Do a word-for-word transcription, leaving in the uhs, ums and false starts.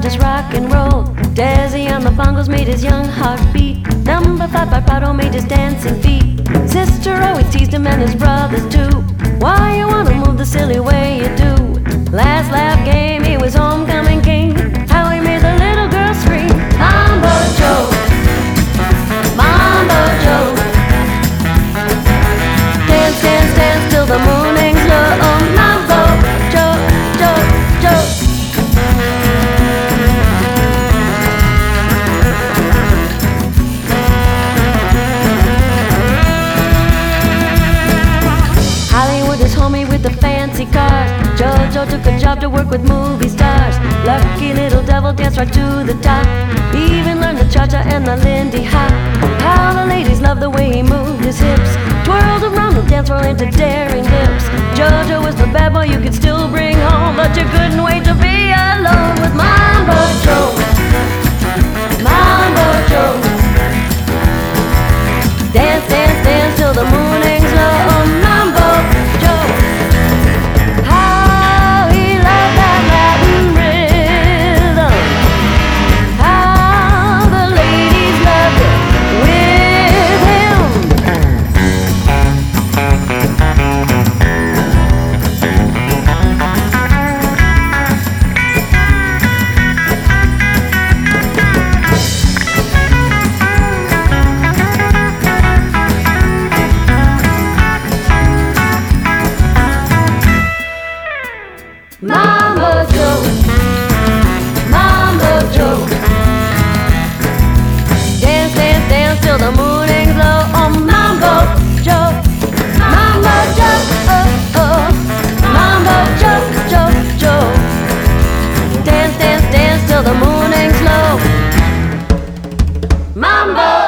just rock and roll. Desi on the bongos made his young heart beat. Number five vibrato made his dancing feet. Sister always teased him and his brothers too. Why you wanna move the silly way you do? Last lap game, he was homecoming king. How he made the little girl scream. Mambo Joe, Mambo Joe. Dance, dance, dance till the morning's low. Oh, Mambo Joe, Joe, Joe. Hollywood is homie with the fancy cars. Jojo took a job to work with movie stars. Lucky little devil danced right to the top. He even learned the cha-cha and the Lindy Hop. How the ladies loved the way he moved his hips. Twirled around the dance floor into daring dips. Jojo was the bad boy you could still bring home, but you couldn't wait to be alone with Mambo Joe, Mambo Joe. Dance, dance, dance till the morning's low. Oh, Mambo Joe. How he loved that Latin rhythm. How the ladies loved it with him. Mambo Joe, Mambo Joe. Dance, dance, dance till the morning's low. Oh, Mambo Joe, Mambo Joe, oh, oh. Mambo Joe, Joe, Joe. Dance, dance, dance till the morning's low. Mambo